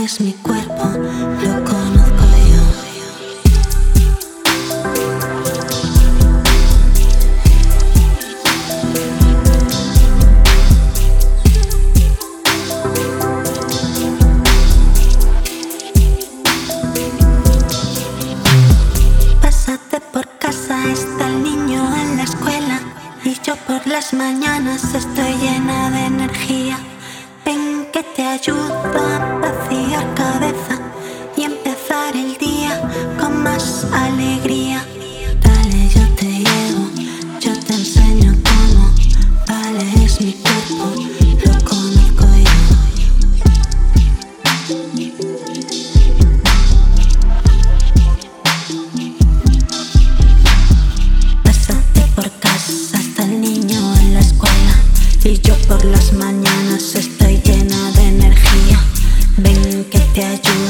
es mi cuerpo, lo conozco yo. Pásate por casa, está el niño en la escuela y yo por las mañanas estoy llena de energía. Ven que te ayudo a vaciar cabeza y empezar el día con más alegría. Dale, yo te llevo, yo te enseño cómo. Vale, es mi cuerpo, lo conozco yo. Pásate por casa, está el niño en la escuela y yo por las mañanas estoy llena de energía. Ven que te ayudo